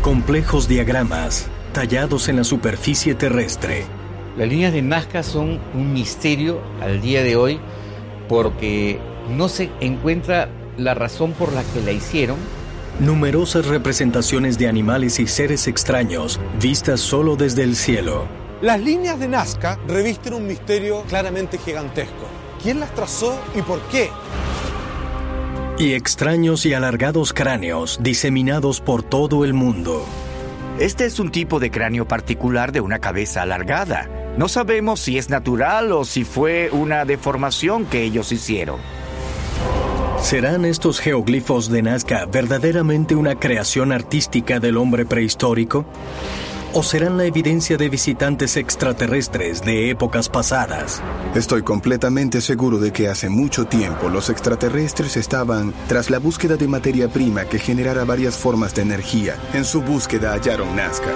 Complejos diagramas tallados en la superficie terrestre. Las líneas de Nazca son un misterio al día de hoy porque no se encuentra la razón por la que la hicieron. Numerosas representaciones de animales y seres extraños vistas solo desde el cielo. Las líneas de Nazca revisten un misterio claramente gigantesco. ¿Quién las trazó y por qué? Y extraños y alargados cráneos diseminados por todo el mundo. Este es un tipo de cráneo particular de una cabeza alargada. No sabemos si es natural o si fue una deformación que ellos hicieron. ¿Serán estos geoglifos de Nazca verdaderamente una creación artística del hombre prehistórico? ¿O serán la evidencia de visitantes extraterrestres de épocas pasadas? Estoy completamente seguro de que hace mucho tiempo los extraterrestres estaban tras la búsqueda de materia prima que generara varias formas de energía. En su búsqueda hallaron Nazca.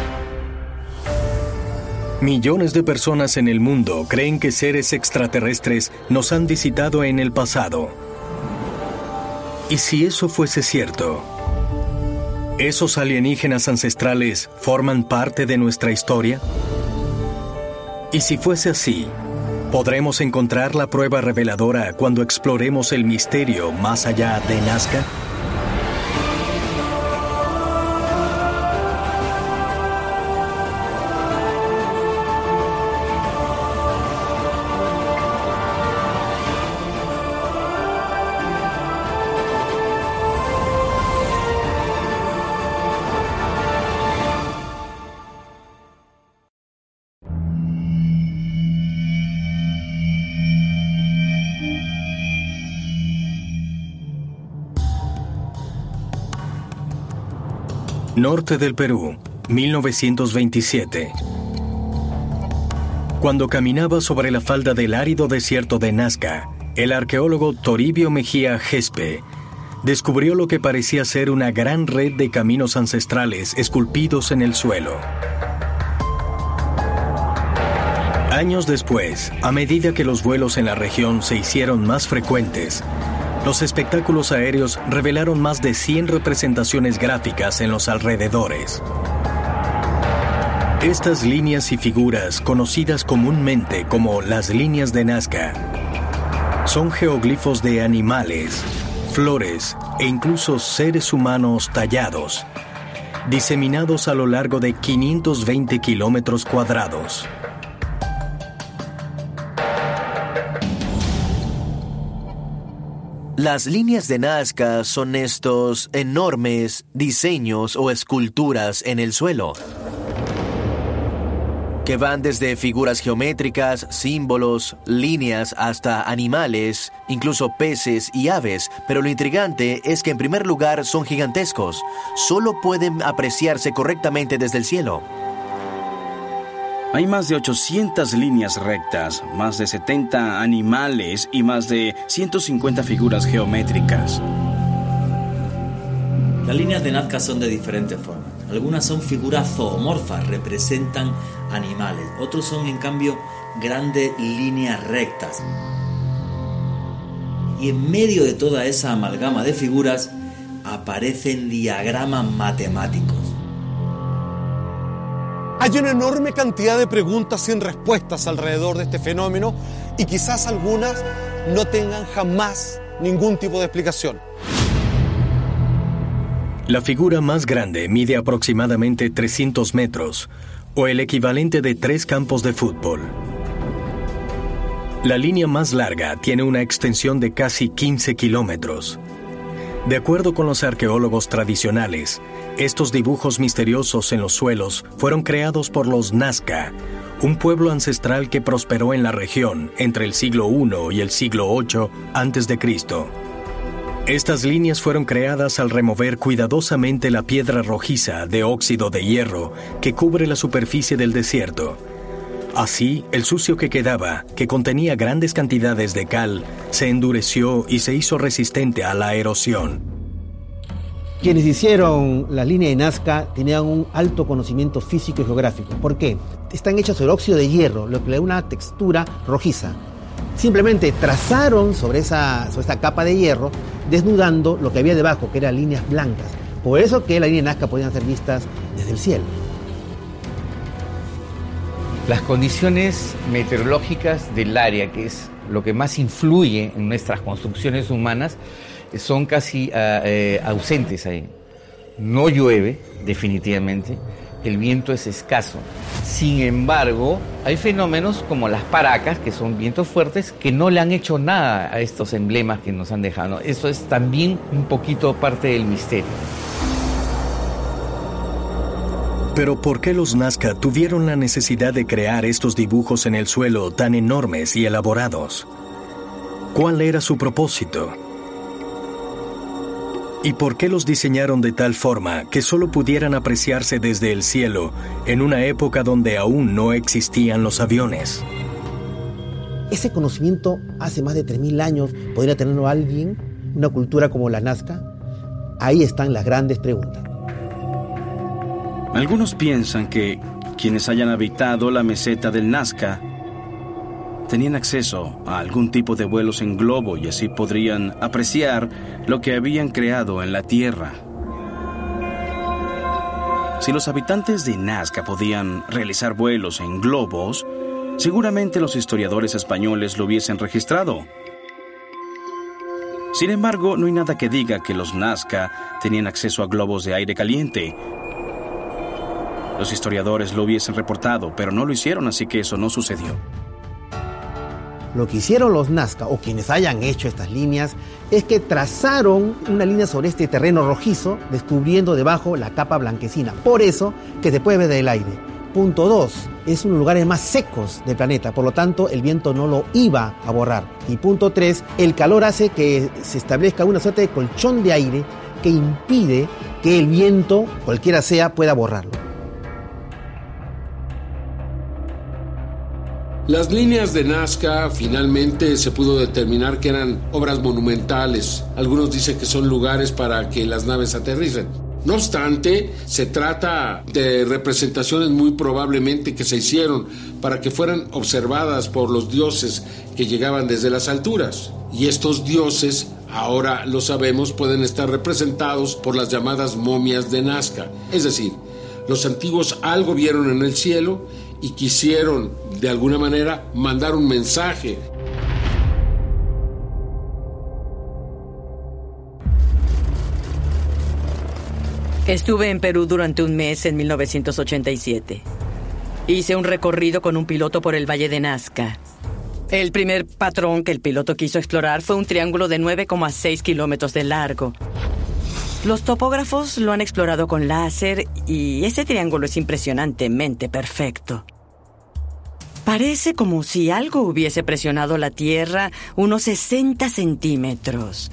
Millones de personas en el mundo creen que seres extraterrestres nos han visitado en el pasado. ¿Y si eso fuese cierto? ¿Esos alienígenas ancestrales forman parte de nuestra historia? Y si fuese así, ¿podremos encontrar la prueba reveladora cuando exploremos el misterio más allá de Nazca? Norte del Perú, 1927. Cuando caminaba sobre la falda del árido desierto de Nazca, el arqueólogo Toribio Mejía Gespe descubrió lo que parecía ser una gran red de caminos ancestrales esculpidos en el suelo. Años después, a medida que los vuelos en la región se hicieron más frecuentes, los espectáculos aéreos revelaron más de 100 representaciones gráficas en los alrededores. Estas líneas y figuras, conocidas comúnmente como las líneas de Nazca, son geoglifos de animales, flores e incluso seres humanos tallados, diseminados a lo largo de 520 kilómetros cuadrados. Las líneas de Nazca son estos enormes diseños o esculturas en el suelo, que van desde figuras geométricas, símbolos, líneas, hasta animales, incluso peces y aves. Pero lo intrigante es que en primer lugar son gigantescos. Solo pueden apreciarse correctamente desde el cielo. Hay más de 800 líneas rectas, más de 70 animales y más de 150 figuras geométricas. Las líneas de Nazca son de diferentes formas. Algunas son figuras zoomorfas, representan animales. Otros son, en cambio, grandes líneas rectas. Y en medio de toda esa amalgama de figuras aparecen diagramas matemáticos. Hay una enorme cantidad de preguntas sin respuestas alrededor de este fenómeno y quizás algunas no tengan jamás ningún tipo de explicación. La figura más grande mide aproximadamente 300 metros, o el equivalente de 3 campos de fútbol. La línea más larga tiene una extensión de casi 15 kilómetros. De acuerdo con los arqueólogos tradicionales, estos dibujos misteriosos en los suelos fueron creados por los Nazca, un pueblo ancestral que prosperó en la región entre el siglo I y el siglo VIII a.C. Estas líneas fueron creadas al remover cuidadosamente la piedra rojiza de óxido de hierro que cubre la superficie del desierto. Así, el sucio que quedaba, que contenía grandes cantidades de cal, se endureció y se hizo resistente a la erosión. Quienes hicieron la línea de Nazca tenían un alto conocimiento físico y geográfico. ¿Por qué? Están hechas sobre óxido de hierro, lo que le da una textura rojiza. Simplemente trazaron sobre esta capa de hierro, desnudando lo que había debajo, que eran líneas blancas. Por eso que la línea de Nazca podían ser vistas desde el cielo. Las condiciones meteorológicas del área, que es lo que más influye en nuestras construcciones humanas, son casi ausentes ahí. No llueve, definitivamente. El viento es escaso. Sin embargo, hay fenómenos como las paracas, que son vientos fuertes, que no le han hecho nada a estos emblemas que nos han dejado. Eso es también un poquito parte del misterio. Pero ¿por qué los Nazca tuvieron la necesidad de crear estos dibujos en el suelo tan enormes y elaborados? ¿Cuál era su propósito? ¿Y por qué los diseñaron de tal forma que solo pudieran apreciarse desde el cielo en una época donde aún no existían los aviones? Ese conocimiento hace más de 3.000 años, ¿podría tenerlo alguien? ¿Una cultura como la Nazca? Ahí están las grandes preguntas. Algunos piensan que quienes hayan habitado la meseta del Nazca tenían acceso a algún tipo de vuelos en globo y así podrían apreciar lo que habían creado en la Tierra. Si los habitantes de Nazca podían realizar vuelos en globos, seguramente los historiadores españoles lo hubiesen registrado. Sin embargo, no hay nada que diga que los Nazca tenían acceso a globos de aire caliente. Los historiadores lo hubiesen reportado, pero no lo hicieron, así que eso no sucedió. Lo que hicieron los Nazca, o quienes hayan hecho estas líneas, es que trazaron una línea sobre este terreno rojizo, descubriendo debajo la capa blanquecina. Por eso que se puede ver del aire. Punto 2, es uno de los lugares más secos del planeta, por lo tanto el viento no lo iba a borrar. Y punto 3, el calor hace que se establezca una suerte de colchón de aire que impide que el viento, cualquiera sea, pueda borrarlo. Las líneas de Nazca finalmente se pudo determinar que eran obras monumentales. Algunos dicen que son lugares para que las naves aterricen. No obstante, se trata de representaciones muy probablemente que se hicieron para que fueran observadas por los dioses que llegaban desde las alturas. Y estos dioses, ahora lo sabemos, pueden estar representados por las llamadas momias de Nazca. Es decir, los antiguos algo vieron en el cielo y quisieron, de alguna manera, mandar un mensaje. Estuve en Perú durante un mes en 1987. Hice un recorrido con un piloto por el Valle de Nazca. El primer patrón que el piloto quiso explorar fue un triángulo de 9,6 kilómetros de largo. Los topógrafos lo han explorado con láser y ese triángulo es impresionantemente perfecto. Parece como si algo hubiese presionado la Tierra unos 60 centímetros.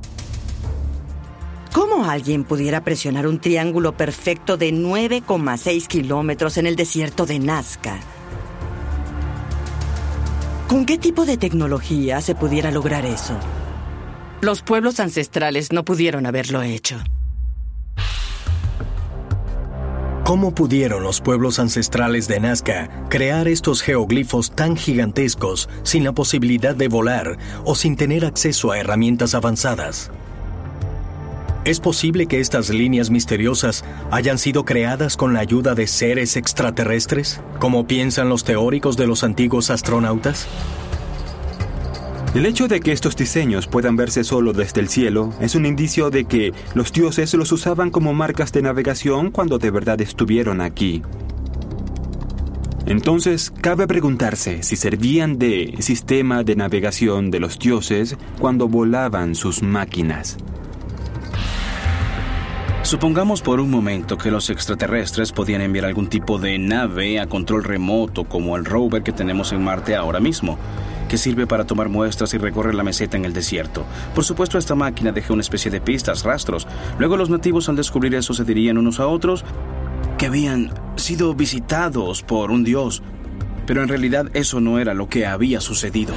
¿Cómo alguien pudiera presionar un triángulo perfecto de 9,6 kilómetros en el desierto de Nazca? ¿Con qué tipo de tecnología se pudiera lograr eso? Los pueblos ancestrales no pudieron haberlo hecho. ¿Cómo pudieron los pueblos ancestrales de Nazca crear estos geoglifos tan gigantescos sin la posibilidad de volar o sin tener acceso a herramientas avanzadas? ¿Es posible que estas líneas misteriosas hayan sido creadas con la ayuda de seres extraterrestres, como piensan los teóricos de los antiguos astronautas? El hecho de que estos diseños puedan verse solo desde el cielo es un indicio de que los dioses los usaban como marcas de navegación cuando de verdad estuvieron aquí. Entonces, cabe preguntarse si servían de sistema de navegación de los dioses cuando volaban sus máquinas. Supongamos por un momento que los extraterrestres podían enviar algún tipo de nave a control remoto como el rover que tenemos en Marte ahora mismo, que sirve para tomar muestras y recorrer la meseta en el desierto. Por supuesto, esta máquina deja una especie de pistas, rastros. Luego los nativos, al descubrir eso, se dirían unos a otros que habían sido visitados por un dios. Pero en realidad eso no era lo que había sucedido.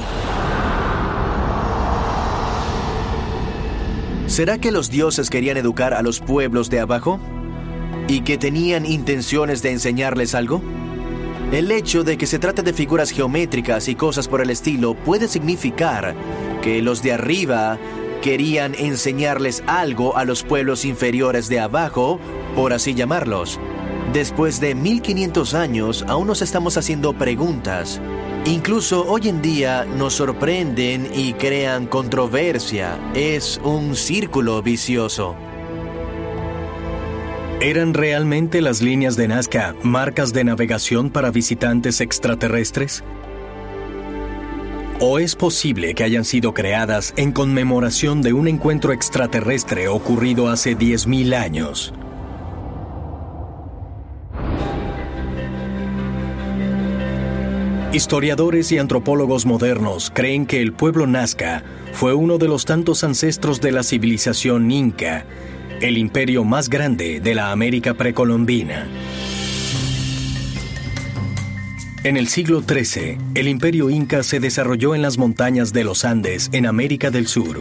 ¿Será que los dioses querían educar a los pueblos de abajo? ¿Y que tenían intenciones de enseñarles algo? El hecho de que se trate de figuras geométricas y cosas por el estilo puede significar que los de arriba Querían enseñarles algo a los pueblos inferiores de abajo, por así llamarlos. Después de 1500 años, aún nos estamos haciendo preguntas. Incluso hoy en día nos sorprenden y crean controversia. Es un círculo vicioso. ¿Eran realmente las líneas de Nazca marcas de navegación para visitantes extraterrestres? ¿O es posible que hayan sido creadas en conmemoración de un encuentro extraterrestre ocurrido hace 10.000 años? Historiadores y antropólogos modernos creen que el pueblo Nazca fue uno de los tantos ancestros de la civilización inca, el imperio más grande de la América precolombina. En el siglo XIII, el imperio inca se desarrolló en las montañas de los Andes, en América del Sur.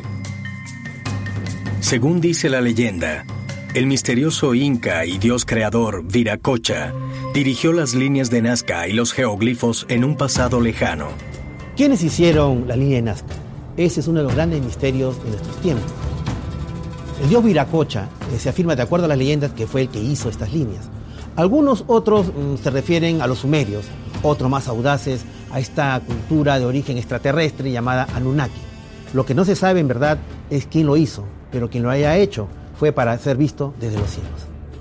Según dice la leyenda, el misterioso inca y dios creador Viracocha dirigió las líneas de Nazca y los geoglifos en un pasado lejano. ¿Quiénes hicieron la línea de Nazca? Ese es uno de los grandes misterios de nuestros tiempos. El dios Viracocha se afirma, de acuerdo a las leyendas, que fue el que hizo estas líneas. Algunos otros se refieren a los sumerios, otros más audaces a esta cultura de origen extraterrestre llamada Anunnaki. Lo que no se sabe en verdad es quién lo hizo, pero quien lo haya hecho fue para ser visto desde los cielos.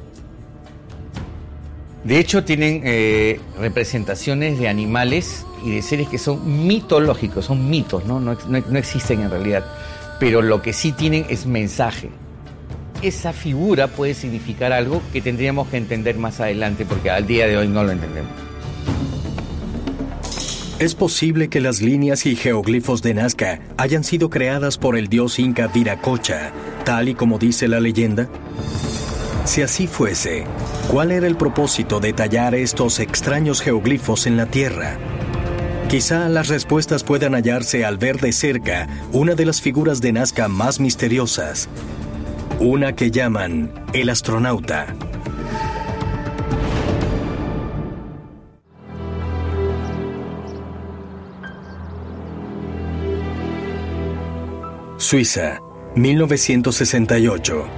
De hecho, tienen representaciones de animales y de seres que son mitológicos, son mitos, ¿no? No existen en realidad, pero lo que sí tienen es mensaje. Esa figura puede significar algo que tendríamos que entender más adelante, porque al día de hoy no lo entendemos. ¿Es posible que las líneas y geoglifos de Nazca hayan sido creadas por el dios inca Viracocha, tal y como dice la leyenda? Si así fuese, ¿cuál era el propósito de tallar estos extraños geoglifos en la tierra? Quizá las respuestas puedan hallarse al ver de cerca una de las figuras de Nazca más misteriosas, una que llaman el astronauta. Suiza, 1968.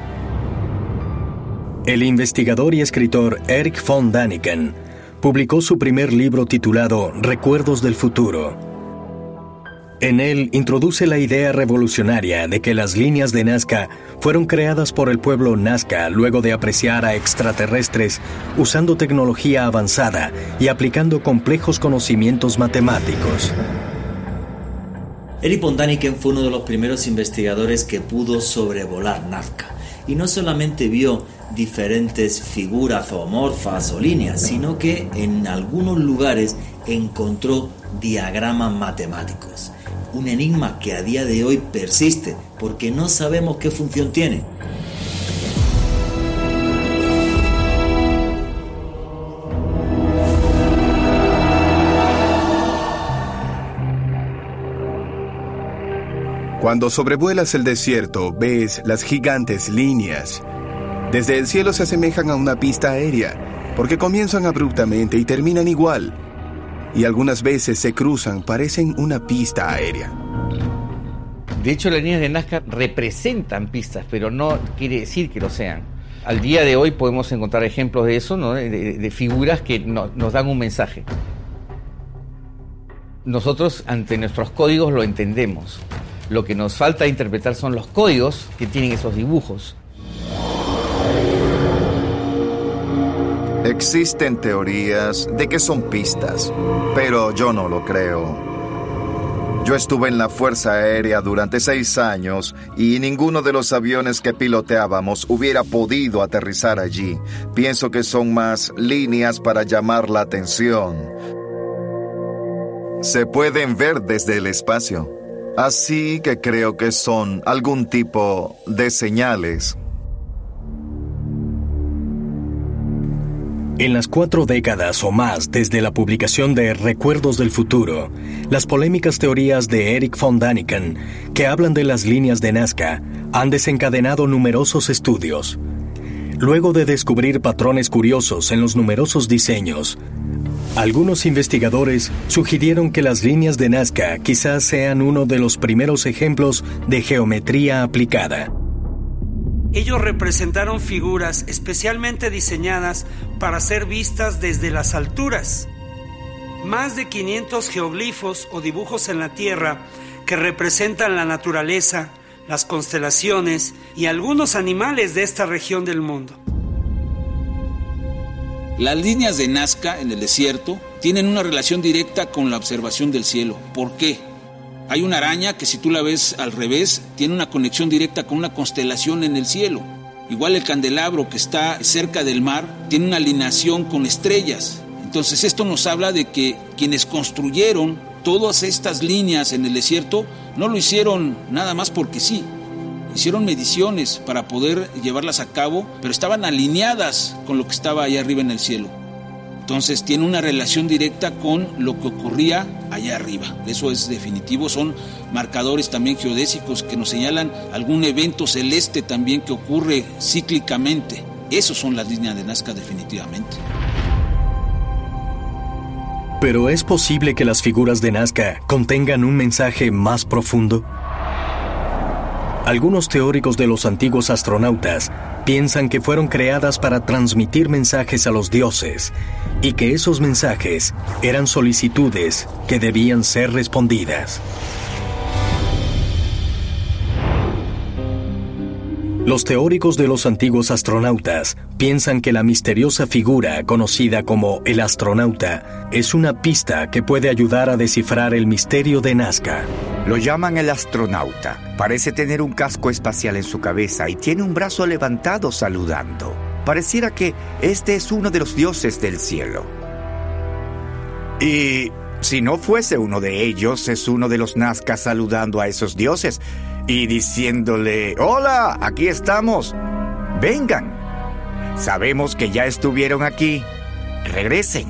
El investigador y escritor Erich von Däniken publicó su primer libro titulado Recuerdos del futuro. En él introduce la idea revolucionaria de que las líneas de Nazca fueron creadas por el pueblo Nazca luego de apreciar a extraterrestres usando tecnología avanzada y aplicando complejos conocimientos matemáticos. Erich von Däniken fue uno de los primeros investigadores que pudo sobrevolar Nazca. Y no solamente vio diferentes figuras zoomorfas o líneas, sino que en algunos lugares encontró diagramas matemáticos. Un enigma que a día de hoy persiste, porque no sabemos qué función tiene. Cuando sobrevuelas el desierto, ves las gigantes líneas. Desde el cielo se asemejan a una pista aérea, porque comienzan abruptamente y terminan igual. Y algunas veces se cruzan, parecen una pista aérea. De hecho, las líneas de Nazca representan pistas, pero no quiere decir que lo sean. Al día de hoy podemos encontrar ejemplos de eso, ¿no? de figuras que nos dan un mensaje. Nosotros, ante nuestros códigos, lo entendemos. Lo que nos falta interpretar son los códigos que tienen esos dibujos. Existen teorías de que son pistas, pero yo no lo creo. Yo estuve en la Fuerza Aérea durante 6 años y ninguno de los aviones que piloteábamos hubiera podido aterrizar allí. Pienso que son más líneas para llamar la atención. Se pueden ver desde el espacio. Así que creo que son algún tipo de señales. En las 4 décadas o más desde la publicación de Recuerdos del futuro, las polémicas teorías de Erich von Däniken, que hablan de las líneas de Nazca, han desencadenado numerosos estudios. Luego de descubrir patrones curiosos en los numerosos diseños, Algunos investigadores sugirieron que las líneas de Nazca quizás sean uno de los primeros ejemplos de geometría aplicada. Ellos representaron figuras especialmente diseñadas para ser vistas desde las alturas. Más de 500 geoglifos o dibujos en la tierra que representan la naturaleza, las constelaciones y algunos animales de esta región del mundo. Las líneas de Nazca en el desierto tienen una relación directa con la observación del cielo. ¿Por qué? Hay una araña que si tú la ves al revés, tiene una conexión directa con una constelación en el cielo. Igual el candelabro que está cerca del mar tiene una alineación con estrellas. Entonces esto nos habla de que quienes construyeron todas estas líneas en el desierto no lo hicieron nada más porque sí. Hicieron mediciones para poder llevarlas a cabo, pero estaban alineadas con lo que estaba allá arriba en el cielo. Entonces tiene una relación directa con lo que ocurría allá arriba. Eso es definitivo. Son marcadores también geodésicos que nos señalan algún evento celeste también que ocurre cíclicamente. Esos son las líneas de Nazca definitivamente. ¿Pero es posible que las figuras de Nazca contengan un mensaje más profundo? Algunos teóricos de los antiguos astronautas piensan que fueron creadas para transmitir mensajes a los dioses y que esos mensajes eran solicitudes que debían ser respondidas. Los teóricos de los antiguos astronautas piensan que la misteriosa figura conocida como el astronauta es una pista que puede ayudar a descifrar el misterio de Nazca. Lo llaman el astronauta. Parece tener un casco espacial en su cabeza y tiene un brazo levantado saludando. Pareciera que este es uno de los dioses del cielo. Y si no fuese uno de ellos, es uno de los Nazca saludando a esos dioses y diciéndole: «Hola, aquí estamos. Vengan. Sabemos que ya estuvieron aquí. Regresen».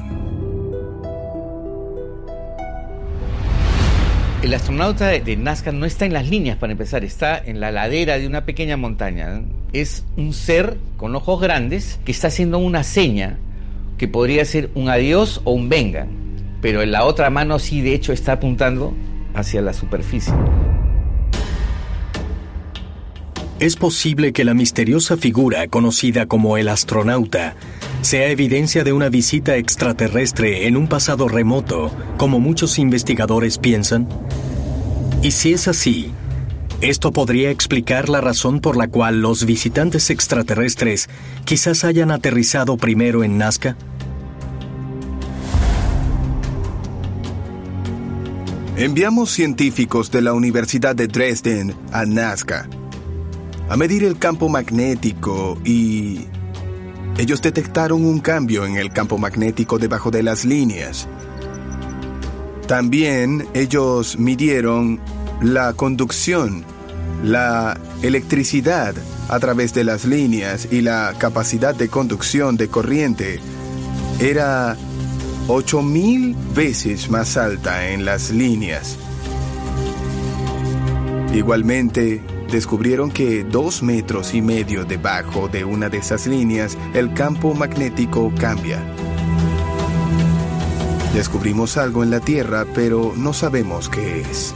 El astronauta de Nazca no está en las líneas, para empezar, está en la ladera de una pequeña montaña. Es un ser con ojos grandes que está haciendo una seña que podría ser un adiós o un venga, pero en la otra mano sí, de hecho, está apuntando hacia la superficie. Es posible que la misteriosa figura conocida como el astronauta sea evidencia de una visita extraterrestre en un pasado remoto, como muchos investigadores piensan. Y si es así, esto podría explicar la razón por la cual los visitantes extraterrestres quizás hayan aterrizado primero en Nazca. Enviamos científicos de la Universidad de Dresden a Nazca a medir el campo magnético y ellos detectaron un cambio en el campo magnético debajo de las líneas. También ellos midieron la conducción, la electricidad a través de las líneas y la capacidad de conducción de corriente era 8,000 veces más alta en las líneas. Igualmente, descubrieron que 2,5 metros debajo de una de esas líneas, el campo magnético cambia. Descubrimos algo en la Tierra, pero no sabemos qué es.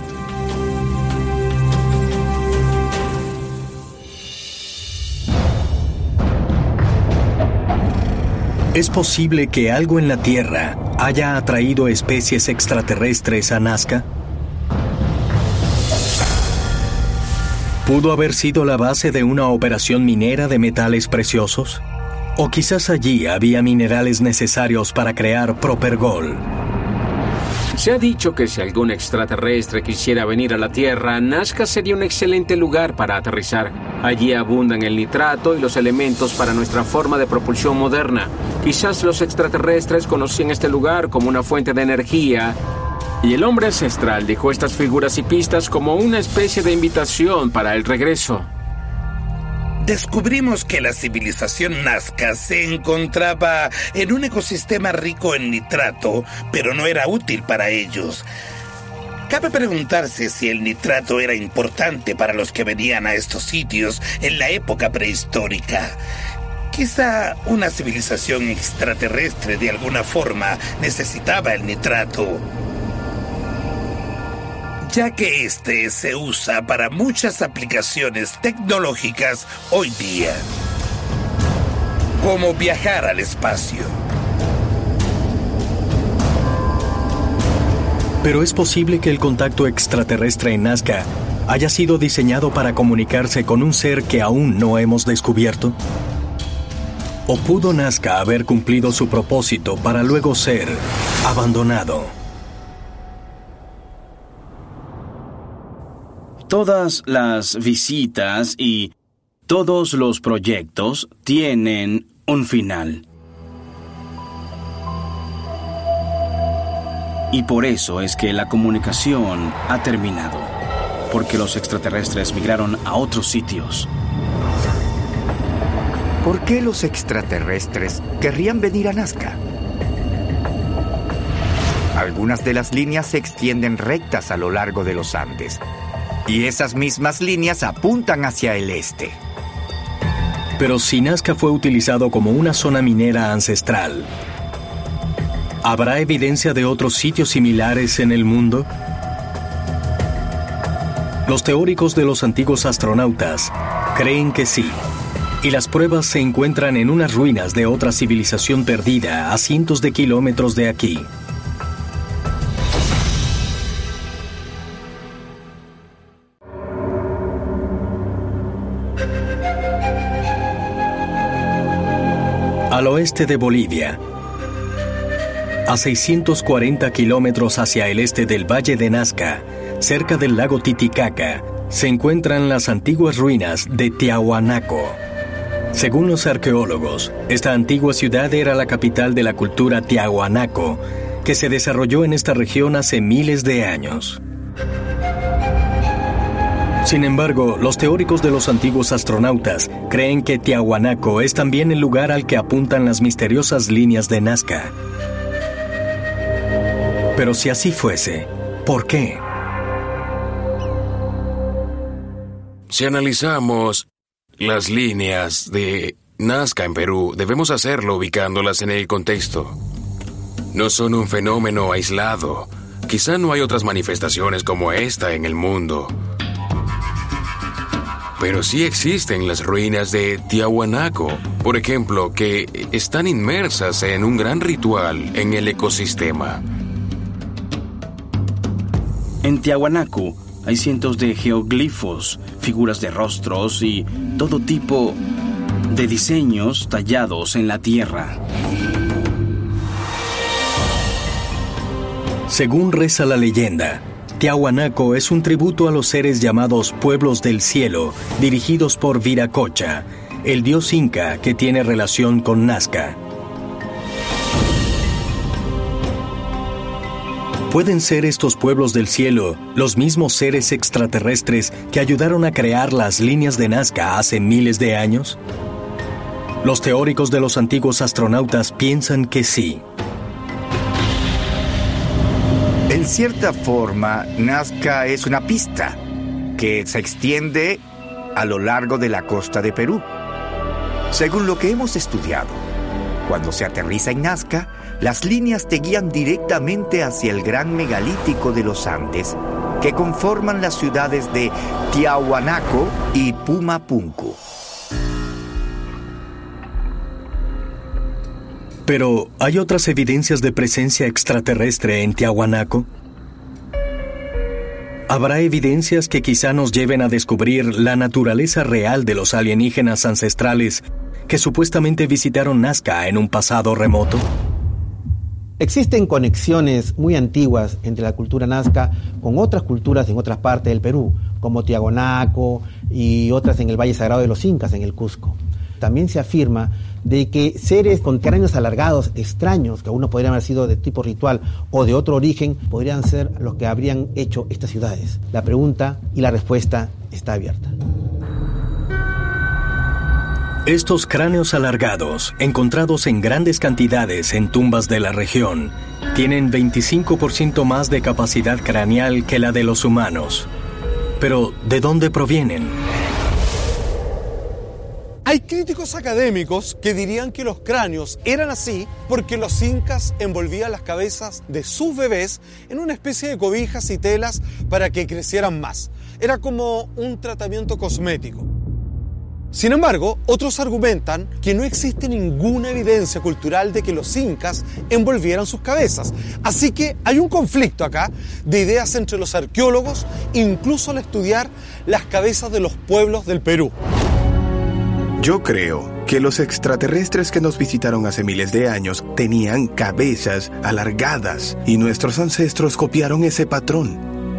¿Es posible que algo en la Tierra haya atraído especies extraterrestres a Nazca? ¿Pudo haber sido la base de una operación minera de metales preciosos? ¿O quizás allí había minerales necesarios para crear Propergol? Se ha dicho que si algún extraterrestre quisiera venir a la Tierra, Nazca sería un excelente lugar para aterrizar. Allí abundan el nitrato y los elementos para nuestra forma de propulsión moderna. Quizás los extraterrestres conocían este lugar como una fuente de energía, y el hombre ancestral dejó estas figuras y pistas como una especie de invitación para el regreso. Descubrimos que la civilización Nazca se encontraba en un ecosistema rico en nitrato, pero no era útil para ellos. Cabe preguntarse si el nitrato era importante para los que venían a estos sitios en la época prehistórica. Quizá una civilización extraterrestre de alguna forma necesitaba el nitrato, ya que este se usa para muchas aplicaciones tecnológicas hoy día, como viajar al espacio. Pero es posible que el contacto extraterrestre en Nazca haya sido diseñado para comunicarse con un ser que aún no hemos descubierto. ¿O pudo Nazca haber cumplido su propósito para luego ser abandonado? Todas las visitas y todos los proyectos tienen un final. Y por eso es que la comunicación ha terminado, porque los extraterrestres migraron a otros sitios. ¿Por qué los extraterrestres querrían venir a Nazca? Algunas de las líneas se extienden rectas a lo largo de los Andes, y esas mismas líneas apuntan hacia el este. Pero si Nazca fue utilizado como una zona minera ancestral, ¿habrá evidencia de otros sitios similares en el mundo? Los teóricos de los antiguos astronautas creen que sí, y las pruebas se encuentran en unas ruinas de otra civilización perdida a cientos de kilómetros de aquí. Al oeste de Bolivia, a 640 kilómetros hacia el este del Valle de Nazca, cerca del lago Titicaca, se encuentran las antiguas ruinas de Tiahuanaco. Según los arqueólogos, esta antigua ciudad era la capital de la cultura Tiahuanaco, que se desarrolló en esta región hace miles de años. Sin embargo, los teóricos de los antiguos astronautas creen que Tiahuanaco es también el lugar al que apuntan las misteriosas líneas de Nazca. Pero si así fuese, ¿por qué? Si analizamos las líneas de Nazca en Perú, debemos hacerlo ubicándolas en el contexto. No son un fenómeno aislado. Quizá no hay otras manifestaciones como esta en el mundo. Pero sí existen las ruinas de Tiahuanaco, por ejemplo, que están inmersas en un gran ritual en el ecosistema. En Tiahuanaco hay cientos de geoglifos, figuras de rostros y todo tipo de diseños tallados en la tierra. Según reza la leyenda, Tiahuanaco es un tributo a los seres llamados pueblos del cielo, dirigidos por Viracocha, el dios inca que tiene relación con Nazca. ¿Pueden ser estos pueblos del cielo los mismos seres extraterrestres que ayudaron a crear las líneas de Nazca hace miles de años? Los teóricos de los antiguos astronautas piensan que sí. En cierta forma, Nazca es una pista que se extiende a lo largo de la costa de Perú. Según lo que hemos estudiado, cuando se aterriza en Nazca, las líneas te guían directamente hacia el gran megalítico de los Andes, que conforman las ciudades de Tiahuanaco y Pumapunku. Pero, ¿hay otras evidencias de presencia extraterrestre en Tiahuanaco? ¿Habrá evidencias que quizá nos lleven a descubrir la naturaleza real de los alienígenas ancestrales que supuestamente visitaron Nazca en un pasado remoto? Existen conexiones muy antiguas entre la cultura nazca con otras culturas en otras partes del Perú, como Tiahuanaco y otras en el Valle Sagrado de los Incas, en el Cusco. También se afirma de que seres con cráneos alargados extraños, que aún no podrían haber sido de tipo ritual o de otro origen, podrían ser los que habrían hecho estas ciudades. La pregunta y la respuesta está abierta. Estos cráneos alargados, encontrados en grandes cantidades en tumbas de la región, tienen 25% más de capacidad craneal que la de los humanos. Pero, ¿de dónde provienen? Hay críticos académicos que dirían que los cráneos eran así porque los incas envolvían las cabezas de sus bebés en una especie de cobijas y telas para que crecieran más. Era como un tratamiento cosmético. Sin embargo, otros argumentan que no existe ninguna evidencia cultural de que los incas envolvieran sus cabezas. Así que hay un conflicto acá de ideas entre los arqueólogos, incluso al estudiar las cabezas de los pueblos del Perú. Yo creo que los extraterrestres que nos visitaron hace miles de años tenían cabezas alargadas y nuestros ancestros copiaron ese patrón.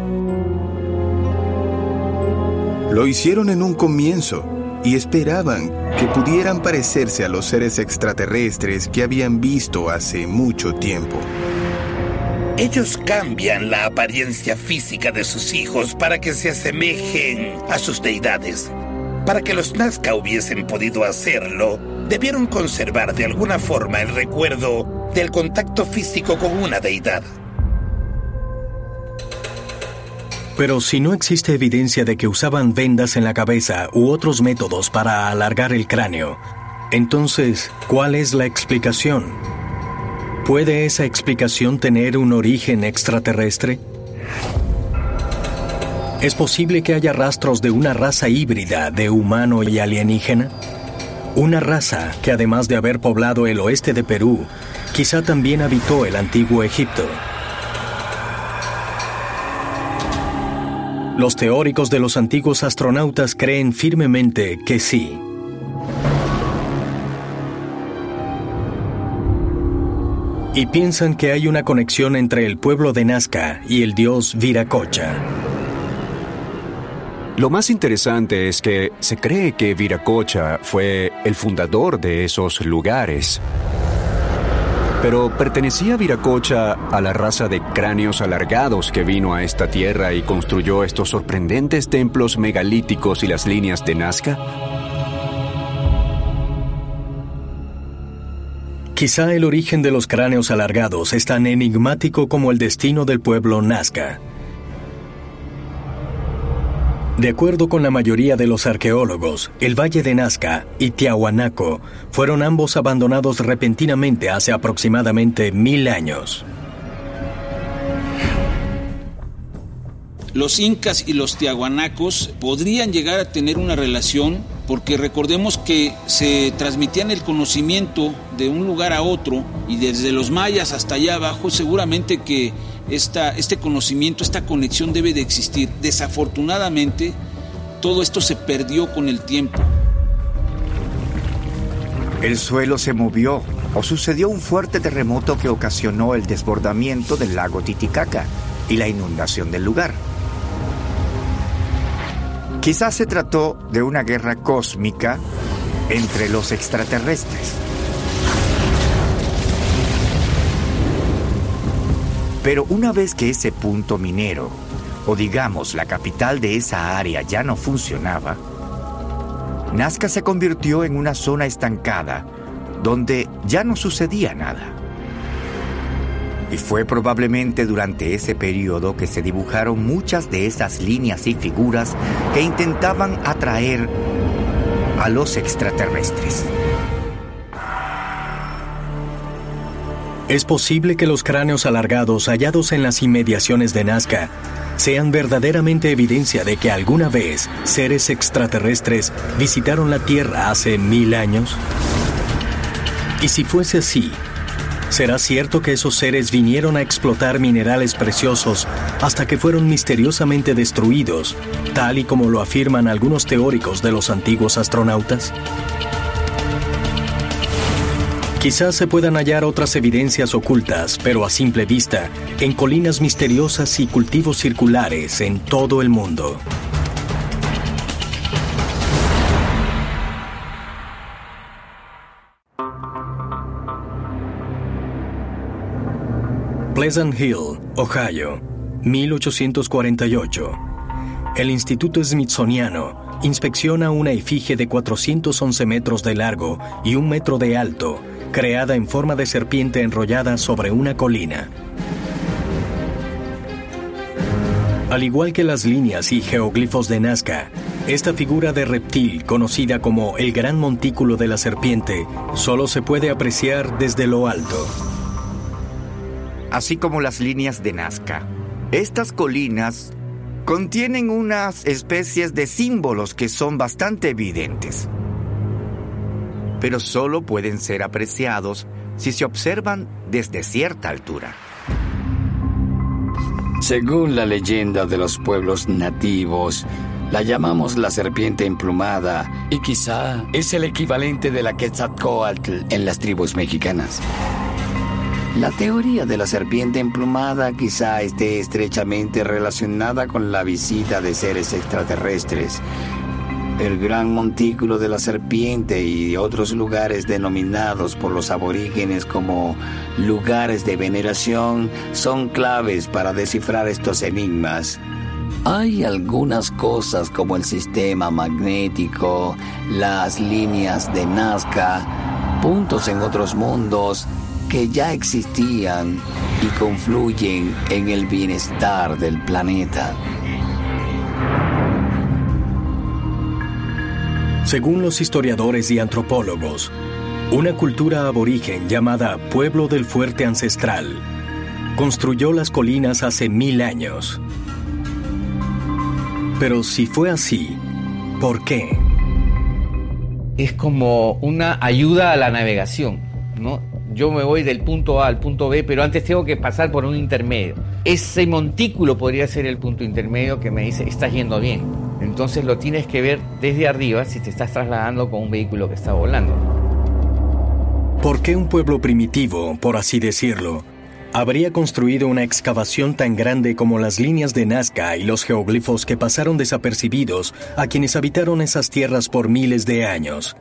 Lo hicieron en un comienzo y esperaban que pudieran parecerse a los seres extraterrestres que habían visto hace mucho tiempo. Ellos cambian la apariencia física de sus hijos para que se asemejen a sus deidades. Para que los Nazca hubiesen podido hacerlo, debieron conservar de alguna forma el recuerdo del contacto físico con una deidad. Pero si no existe evidencia de que usaban vendas en la cabeza u otros métodos para alargar el cráneo, entonces, ¿cuál es la explicación? ¿Puede esa explicación tener un origen extraterrestre? ¿Es posible que haya rastros de una raza híbrida de humano y alienígena? Una raza que, además de haber poblado el oeste de Perú, quizá también habitó el antiguo Egipto. Los teóricos de los antiguos astronautas creen firmemente que sí. Y piensan que hay una conexión entre el pueblo de Nazca y el dios Viracocha. Lo más interesante es que se cree que Viracocha fue el fundador de esos lugares. Pero ¿pertenecía Viracocha a la raza de cráneos alargados que vino a esta tierra y construyó estos sorprendentes templos megalíticos y las líneas de Nazca? Quizá el origen de los cráneos alargados es tan enigmático como el destino del pueblo Nazca. De acuerdo con la mayoría de los arqueólogos, el Valle de Nazca y Tiahuanaco fueron ambos abandonados repentinamente hace aproximadamente 1000 años. Los incas y los tiahuanacos podrían llegar a tener una relación porque recordemos que se transmitían el conocimiento de un lugar a otro y desde los mayas hasta allá abajo seguramente que este conocimiento, esta conexión debe de existir. Desafortunadamente, todo esto se perdió con el tiempo. El suelo se movió o sucedió un fuerte terremoto que ocasionó el desbordamiento del lago Titicaca y la inundación del lugar. Quizás se trató de una guerra cósmica entre los extraterrestres. Pero una vez que ese punto minero, o digamos la capital de esa área ya no funcionaba, Nazca se convirtió en una zona estancada donde ya no sucedía nada. Y fue probablemente durante ese periodo que se dibujaron muchas de esas líneas y figuras que intentaban atraer a los extraterrestres. Es posible que los cráneos alargados hallados en las inmediaciones de Nazca sean verdaderamente evidencia de que alguna vez seres extraterrestres visitaron la Tierra hace 1000 años. Y si fuese así, ¿será cierto que esos seres vinieron a explotar minerales preciosos hasta que fueron misteriosamente destruidos, tal y como lo afirman algunos teóricos de los antiguos astronautas? Quizás se puedan hallar otras evidencias ocultas, pero a simple vista, en colinas misteriosas y cultivos circulares en todo el mundo. Pleasant Hill, Ohio, 1848. El Instituto Smithsoniano inspecciona una efigie de 411 metros de largo y 1 metro de alto, creada en forma de serpiente enrollada sobre una colina. Al igual que las líneas y geoglifos de Nazca, Esta figura de reptil, conocida como el Gran Montículo de la Serpiente, solo se puede apreciar desde lo alto. Así como las líneas de Nazca, estas colinas contienen unas especies de símbolos que son bastante evidentes, pero solo pueden ser apreciados si se observan desde cierta altura. Según la leyenda de los pueblos nativos, la llamamos la serpiente emplumada y quizá es el equivalente de la Quetzalcóatl en las tribus mexicanas. La teoría de la serpiente emplumada quizá esté estrechamente relacionada con la visita de seres extraterrestres. El Gran Montículo de la Serpiente y otros lugares denominados por los aborígenes como lugares de veneración son claves para descifrar estos enigmas. Hay algunas cosas como el sistema magnético, las líneas de Nazca, puntos en otros mundos que ya existían y confluyen en el bienestar del planeta. Según los historiadores y antropólogos, una cultura aborigen llamada Pueblo del Fuerte Ancestral construyó las colinas hace 1000 años. Pero si fue así, ¿por qué? Es como una ayuda a la navegación, ¿no? Yo me voy del punto A al punto B, pero antes tengo que pasar por un intermedio. Ese montículo podría ser el punto intermedio que me dice, estás yendo bien. Entonces lo tienes que ver desde arriba si te estás trasladando con un vehículo que está volando. ¿Por qué un pueblo primitivo, por así decirlo, habría construido una excavación tan grande como las líneas de Nazca y los geoglifos que pasaron desapercibidos a quienes habitaron esas tierras por miles de años?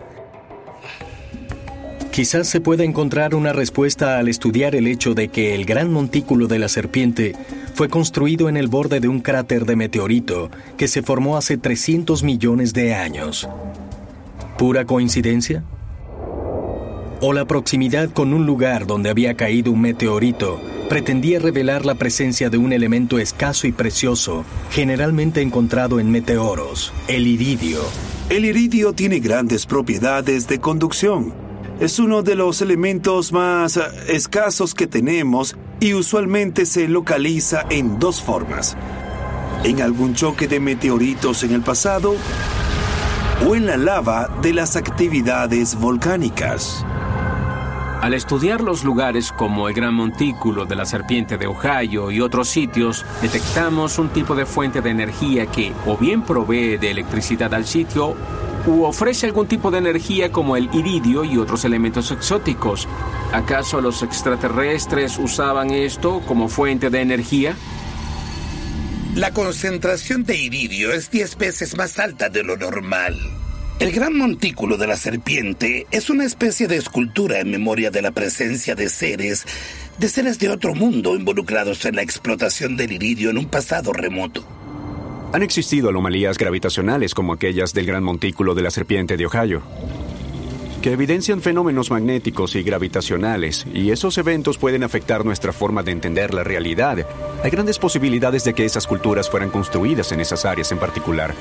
Quizás se pueda encontrar una respuesta al estudiar el hecho de que el Gran Montículo de la Serpiente fue construido en el borde de un cráter de meteorito que se formó hace 300 millones de años. ¿Pura coincidencia? ¿O la proximidad con un lugar donde había caído un meteorito pretendía revelar la presencia de un elemento escaso y precioso, generalmente encontrado en meteoros, el iridio? El iridio tiene grandes propiedades de conducción. Es uno de los elementos más escasos que tenemos y usualmente se localiza en dos formas: en algún choque de meteoritos en el pasado o en la lava de las actividades volcánicas. Al estudiar los lugares como el Gran Montículo de la Serpiente de Ohio y otros sitios, detectamos un tipo de fuente de energía que o bien provee de electricidad al sitio u ofrece algún tipo de energía como el iridio y otros elementos exóticos. ¿Acaso los extraterrestres usaban esto como fuente de energía? La concentración de iridio es 10 veces más alta de lo normal. El Gran Montículo de la Serpiente es una especie de escultura en memoria de la presencia de seres de otro mundo involucrados en la explotación del iridio en un pasado remoto. Han existido anomalías gravitacionales como aquellas del Gran Montículo de la Serpiente de Ohio, que evidencian fenómenos magnéticos y gravitacionales, y esos eventos pueden afectar nuestra forma de entender la realidad. Hay grandes posibilidades de que esas culturas fueran construidas en esas áreas en particular.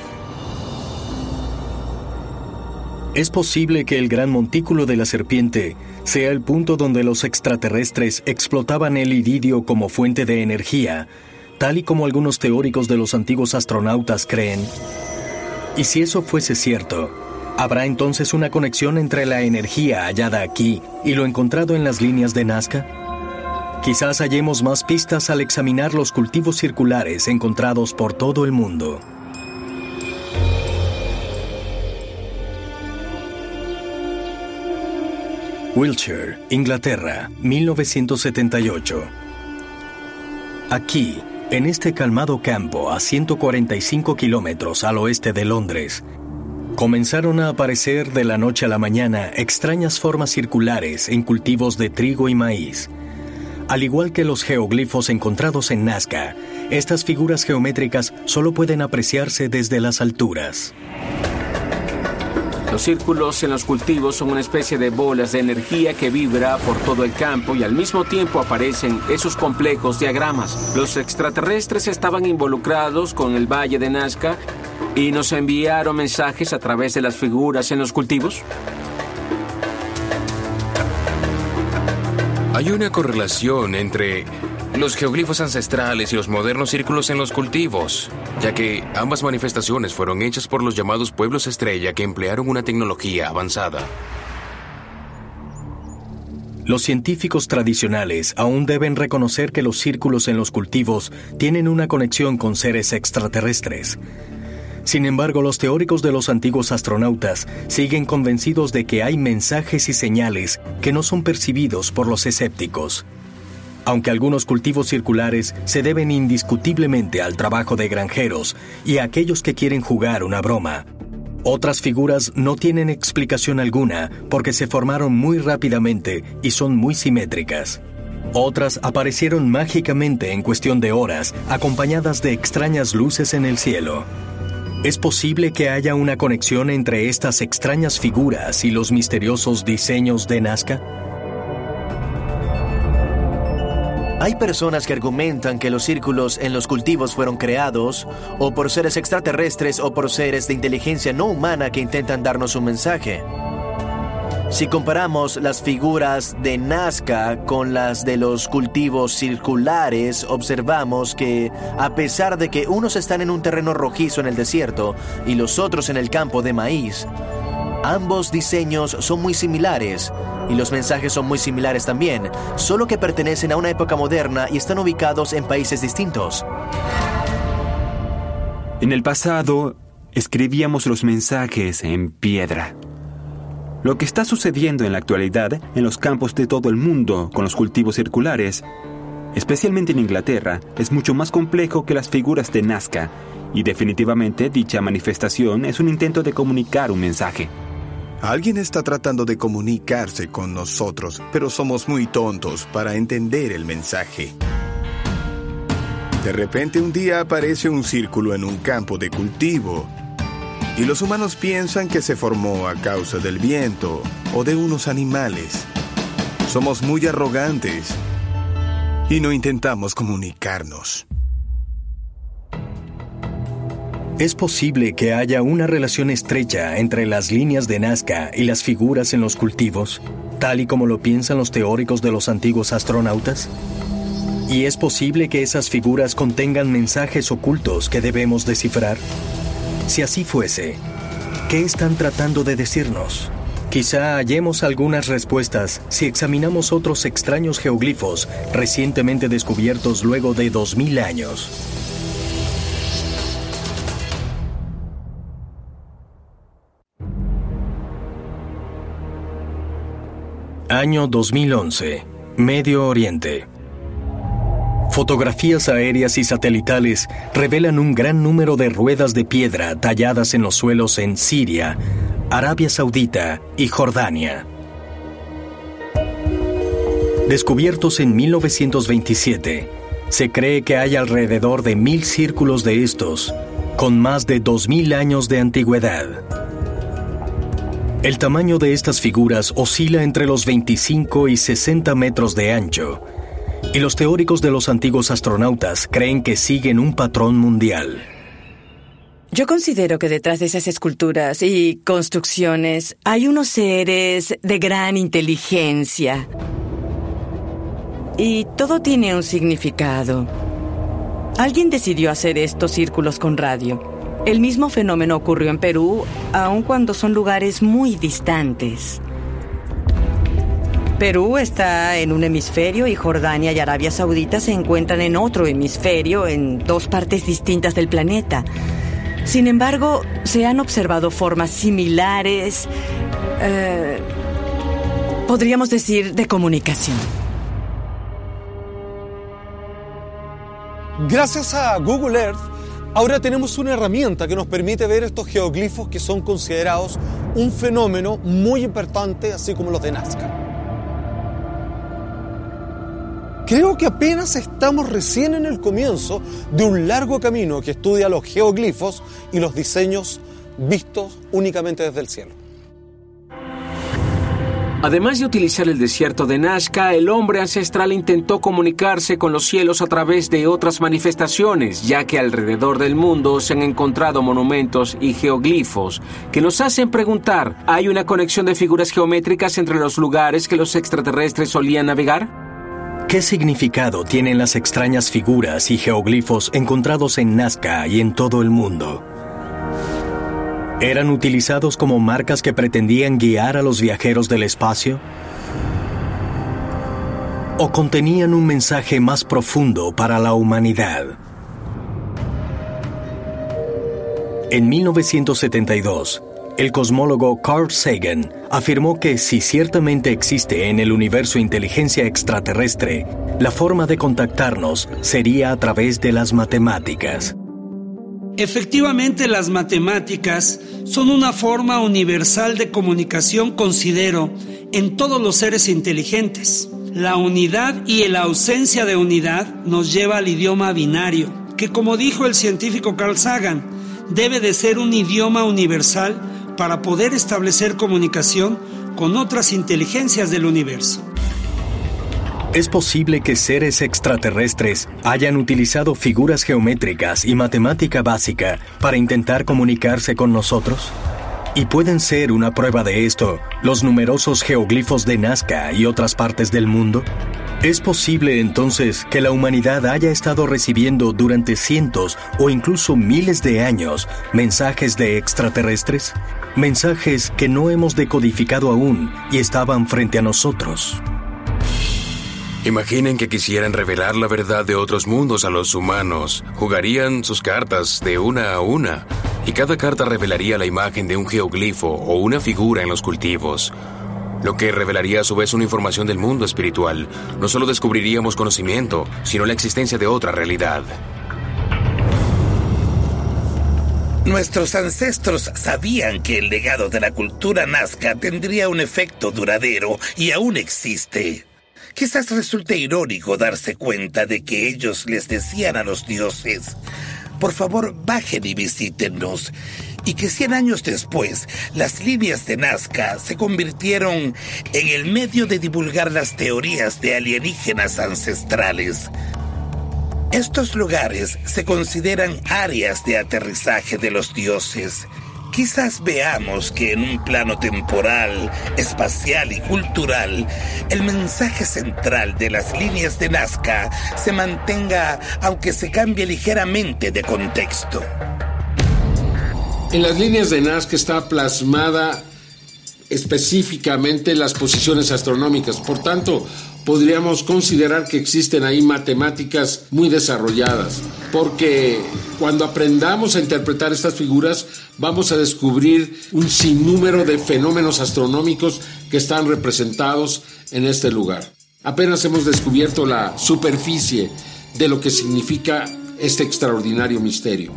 Es posible que el Gran Montículo de la Serpiente sea el punto donde los extraterrestres explotaban el iridio como fuente de energía, tal y como algunos teóricos de los antiguos astronautas creen. Y si eso fuese cierto, ¿habrá entonces una conexión entre la energía hallada aquí y lo encontrado en las líneas de Nazca? Quizás hallemos más pistas al examinar los cultivos circulares encontrados por todo el mundo. Wiltshire, Inglaterra, 1978. Aquí, en este calmado campo a 145 kilómetros al oeste de Londres, comenzaron a aparecer de la noche a la mañana extrañas formas circulares en cultivos de trigo y maíz. Al igual que los geoglifos encontrados en Nazca, estas figuras geométricas solo pueden apreciarse desde las alturas. Los círculos en los cultivos son una especie de bolas de energía que vibra por todo el campo y al mismo tiempo aparecen esos complejos diagramas. Los extraterrestres estaban involucrados con el Valle de Nazca y nos enviaron mensajes a través de las figuras en los cultivos. Hay una correlación entre los geoglifos ancestrales y los modernos círculos en los cultivos, ya que ambas manifestaciones fueron hechas por los llamados pueblos estrella que emplearon una tecnología avanzada. Los científicos tradicionales aún deben reconocer que los círculos en los cultivos tienen una conexión con seres extraterrestres. Sin embargo, los teóricos de los antiguos astronautas siguen convencidos de que hay mensajes y señales que no son percibidos por los escépticos. Aunque algunos cultivos circulares se deben indiscutiblemente al trabajo de granjeros y a aquellos que quieren jugar una broma, otras figuras no tienen explicación alguna porque se formaron muy rápidamente y son muy simétricas. Otras aparecieron mágicamente en cuestión de horas, acompañadas de extrañas luces en el cielo. ¿Es posible que haya una conexión entre estas extrañas figuras y los misteriosos diseños de Nazca? Hay personas que argumentan que los círculos en los cultivos fueron creados o por seres extraterrestres o por seres de inteligencia no humana que intentan darnos un mensaje. Si comparamos las figuras de Nazca con las de los cultivos circulares, observamos que, a pesar de que unos están en un terreno rojizo en el desierto y los otros en el campo de maíz, ambos diseños son muy similares y los mensajes son muy similares también, solo que pertenecen a una época moderna y están ubicados en países distintos. En el pasado, escribíamos los mensajes en piedra. Lo que está sucediendo en la actualidad en los campos de todo el mundo con los cultivos circulares, especialmente en Inglaterra, es mucho más complejo que las figuras de Nazca, y definitivamente dicha manifestación es un intento de comunicar un mensaje. Alguien está tratando de comunicarse con nosotros, pero somos muy tontos para entender el mensaje. De repente un día aparece un círculo en un campo de cultivo, y los humanos piensan que se formó a causa del viento o de unos animales. Somos muy arrogantes y no intentamos comunicarnos. ¿Es posible que haya una relación estrecha entre las líneas de Nazca y las figuras en los cultivos, tal y como lo piensan los teóricos de los antiguos astronautas? ¿Y es posible que esas figuras contengan mensajes ocultos que debemos descifrar? Si así fuese, ¿qué están tratando de decirnos? Quizá hallemos algunas respuestas si examinamos otros extraños geoglifos recientemente descubiertos luego de 2000 años. Año 2011, Medio Oriente. Fotografías aéreas y satelitales revelan un gran número de ruedas de piedra talladas en los suelos en Siria, Arabia Saudita y Jordania. Descubiertos en 1927, se cree que hay alrededor de 1000 círculos de estos, con más de 2000 años de antigüedad. El tamaño de estas figuras oscila entre los 25 y 60 metros de ancho, y los teóricos de los antiguos astronautas creen que siguen un patrón mundial. Yo considero que detrás de esas esculturas y construcciones hay unos seres de gran inteligencia. Y todo tiene un significado. Alguien decidió hacer estos círculos con radio. El mismo fenómeno ocurrió en Perú, aun cuando son lugares muy distantes. Perú está en un hemisferio y Jordania y Arabia Saudita se encuentran en otro hemisferio, en dos partes distintas del planeta. Sin embargo, se han observado formas similares, podríamos decir, de comunicación. Gracias a Google Earth, ahora tenemos una herramienta que nos permite ver estos geoglifos que son considerados un fenómeno muy importante, así como los de Nazca. Creo que apenas estamos recién en el comienzo de un largo camino que estudia los geoglifos y los diseños vistos únicamente desde el cielo. Además de utilizar el desierto de Nazca, el hombre ancestral intentó comunicarse con los cielos a través de otras manifestaciones, ya que alrededor del mundo se han encontrado monumentos y geoglifos que nos hacen preguntar, ¿hay una conexión de figuras geométricas entre los lugares que los extraterrestres solían navegar? ¿Qué significado tienen las extrañas figuras y geoglifos encontrados en Nazca y en todo el mundo? ¿Eran utilizados como marcas que pretendían guiar a los viajeros del espacio? ¿O contenían un mensaje más profundo para la humanidad? En 1972, el cosmólogo Carl Sagan afirmó que si ciertamente existe en el universo inteligencia extraterrestre, la forma de contactarnos sería a través de las matemáticas. Efectivamente, las matemáticas son una forma universal de comunicación, considero, en todos los seres inteligentes. La unidad y la ausencia de unidad nos lleva al idioma binario, que, como dijo el científico Carl Sagan, debe de ser un idioma universal para poder establecer comunicación con otras inteligencias del universo. ¿Es posible que seres extraterrestres hayan utilizado figuras geométricas y matemática básica para intentar comunicarse con nosotros? ¿Y pueden ser una prueba de esto los numerosos geoglifos de Nazca y otras partes del mundo? ¿Es posible entonces que la humanidad haya estado recibiendo durante cientos o incluso miles de años mensajes de extraterrestres? Mensajes que no hemos decodificado aún y estaban frente a nosotros. Imaginen que quisieran revelar la verdad de otros mundos a los humanos. Jugarían sus cartas de una a una, y cada carta revelaría la imagen de un geoglifo o una figura en los cultivos, lo que revelaría a su vez una información del mundo espiritual. No solo descubriríamos conocimiento, sino la existencia de otra realidad. Nuestros ancestros sabían que el legado de la cultura nazca tendría un efecto duradero y aún existe. Quizás resulte irónico darse cuenta de que ellos les decían a los dioses: por favor, bajen y visítennos. Y que 100 años después, las líneas de Nazca se convirtieron en el medio de divulgar las teorías de alienígenas ancestrales. Estos lugares se consideran áreas de aterrizaje de los dioses. Quizás veamos que en un plano temporal, espacial y cultural, el mensaje central de las líneas de Nazca se mantenga, aunque se cambie ligeramente de contexto. En las líneas de Nazca está plasmada específicamente las posiciones astronómicas. Por tanto, podríamos considerar que existen ahí matemáticas muy desarrolladas, porque cuando aprendamos a interpretar estas figuras vamos a descubrir un sinnúmero de fenómenos astronómicos que están representados en este lugar. Apenas hemos descubierto la superficie de lo que significa este extraordinario misterio.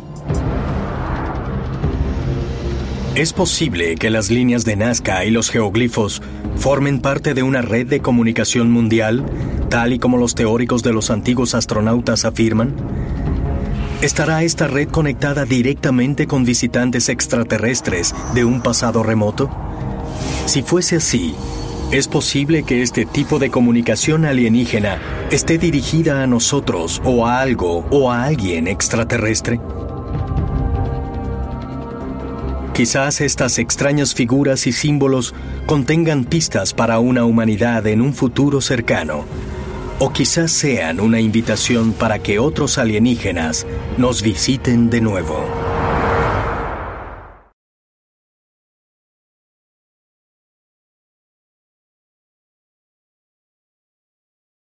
¿Es posible que las líneas de Nazca y los geoglifos formen parte de una red de comunicación mundial, tal y como los teóricos de los antiguos astronautas afirman? ¿Estará esta red conectada directamente con visitantes extraterrestres de un pasado remoto? Si fuese así, ¿es posible que este tipo de comunicación alienígena esté dirigida a nosotros o a algo o a alguien extraterrestre? Quizás estas extrañas figuras y símbolos contengan pistas para una humanidad en un futuro cercano, o quizás sean una invitación para que otros alienígenas nos visiten de nuevo.